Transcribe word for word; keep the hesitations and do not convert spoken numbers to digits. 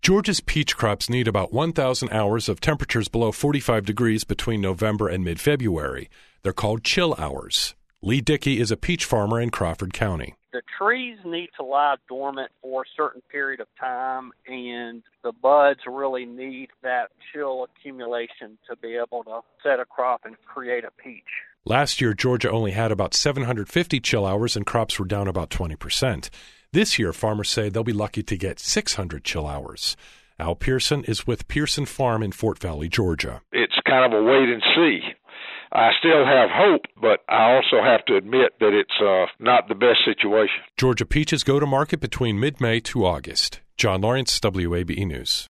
Georgia's peach crops need about one thousand hours of temperatures below forty-five degrees between November and mid-February. They're called chill hours. Lee Dickey is a peach farmer in Crawford County. The trees need to lie dormant for a certain period of time, and the buds really need that chill accumulation to be able to set a crop and create a peach. Last year, Georgia only had about seven hundred fifty chill hours, and crops were down about twenty percent. This year, farmers say they'll be lucky to get six hundred chill hours. Al Pearson is with Pearson Farm in Fort Valley, Georgia. It's kind of a wait and see. I still have hope, but I also have to admit that it's uh, not the best situation. Georgia peaches go to market between mid-May to August. John Lawrence, W A B E News.